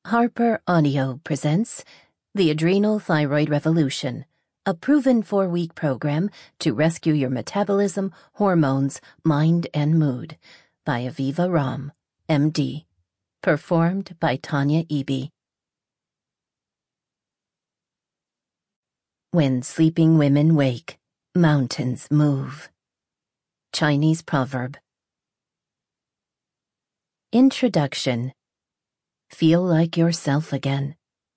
Harper Audio presents The Adrenal Thyroid Revolution, a proven 4-week program to rescue your metabolism, hormones, mind, and mood, by Aviva Romm, MD. Performed by Tanya Eby. When sleeping women wake, mountains move. Chinese proverb. Introduction. Feel like yourself again.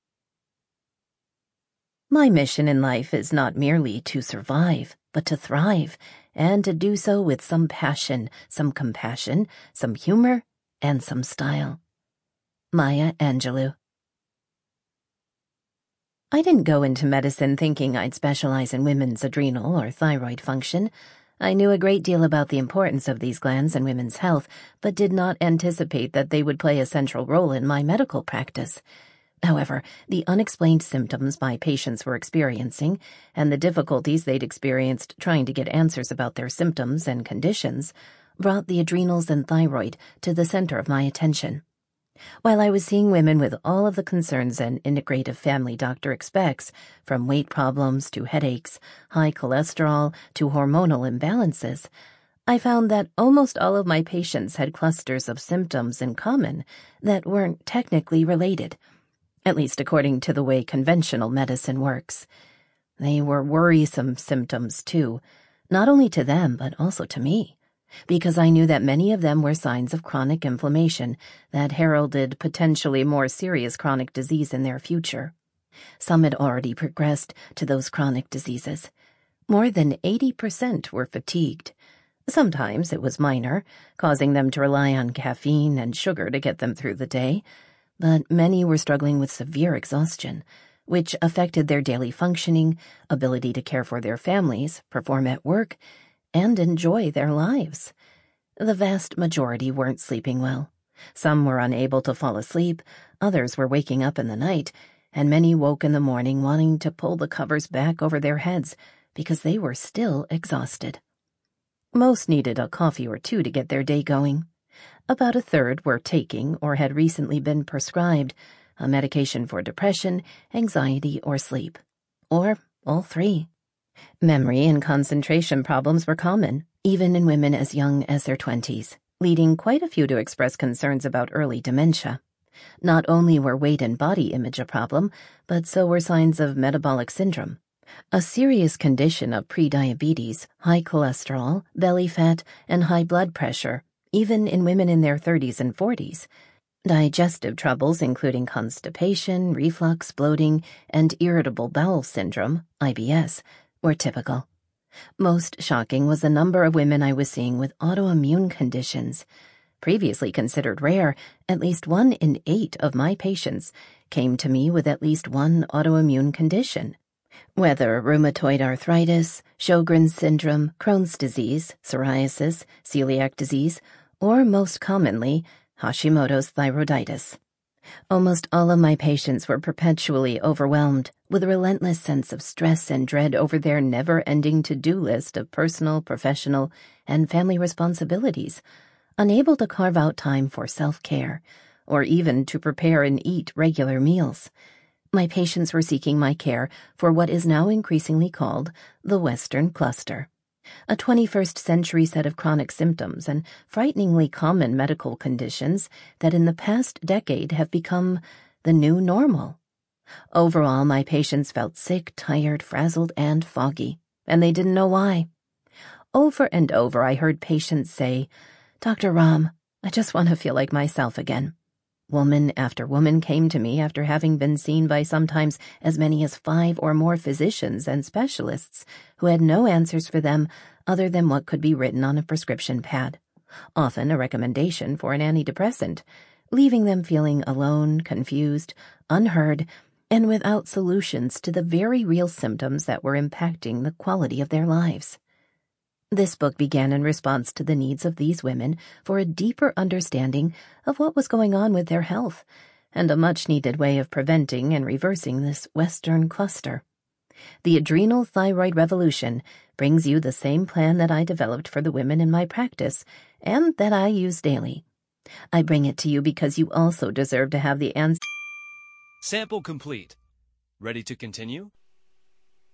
My mission in life is not merely to survive, but to thrive, and to do so with some passion, some compassion, some humor, and some style. Maya Angelou. I didn't go into medicine thinking I'd specialize in women's adrenal or thyroid function. I knew a great deal about the importance of these glands in women's health, but did not anticipate that they would play a central role in my medical practice. However, the unexplained symptoms my patients were experiencing, and the difficulties they'd experienced trying to get answers about their symptoms and conditions, brought the adrenals and thyroid to the center of my attention. While I was seeing women with all of the concerns an integrative family doctor expects, from weight problems to headaches, high cholesterol to hormonal imbalances, I found that almost all of my patients had clusters of symptoms in common that weren't technically related, at least according to the way conventional medicine works. They were worrisome symptoms, too, not only to them but also to me, because I knew that many of them were signs of chronic inflammation that heralded potentially more serious chronic disease in their future. Some had already progressed to those chronic diseases. More than 80% were fatigued. Sometimes it was minor, causing them to rely on caffeine and sugar to get them through the day, but many were struggling with severe exhaustion, which affected their daily functioning, ability to care for their families, perform at work, and enjoy their lives. The vast majority weren't sleeping well. Some were unable to fall asleep, others were waking up in the night, and many woke in the morning wanting to pull the covers back over their heads because they were still exhausted. Most needed a coffee or two to get their day going. About a third were taking or had recently been prescribed a medication for depression, anxiety, or sleep, or all three. Memory and concentration problems were common, even in women as young as their 20s, leading quite a few to express concerns about early dementia. Not only were weight and body image a problem, but so were signs of metabolic syndrome, a serious condition of prediabetes, high cholesterol, belly fat, and high blood pressure, even in women in their 30s and 40s. Digestive troubles including constipation, reflux, bloating, and irritable bowel syndrome, IBS, were typical. Most shocking was the number of women I was seeing with autoimmune conditions. Previously considered rare, at least 1 in 8 of my patients came to me with at least one autoimmune condition. Whether rheumatoid arthritis, Sjogren's syndrome, Crohn's disease, psoriasis, celiac disease, or most commonly, Hashimoto's thyroiditis. Almost all of my patients were perpetually overwhelmed with a relentless sense of stress and dread over their never-ending to-do list of personal, professional, and family responsibilities, unable to carve out time for self-care, or even to prepare and eat regular meals. My patients were seeking my care for what is now increasingly called the Western cluster, a 21st century set of chronic symptoms and frighteningly common medical conditions that in the past decade have become the new normal. Overall, my patients felt sick, tired, frazzled, and foggy, and they didn't know why. Over and over, I heard patients say, "Dr. Romm, I just want to feel like myself again." Woman after woman came to me after having been seen by sometimes as many as 5 or more physicians and specialists who had no answers for them other than what could be written on a prescription pad, often a recommendation for an antidepressant, leaving them feeling alone, confused, unheard, and without solutions to the very real symptoms that were impacting the quality of their lives. This book began in response to the needs of these women for a deeper understanding of what was going on with their health, and a much-needed way of preventing and reversing this Western cluster. The Adrenal Thyroid Revolution brings you the same plan that I developed for the women in my practice, and that I use daily. I bring it to you because you also deserve to have the answer. Sample complete. Ready to continue?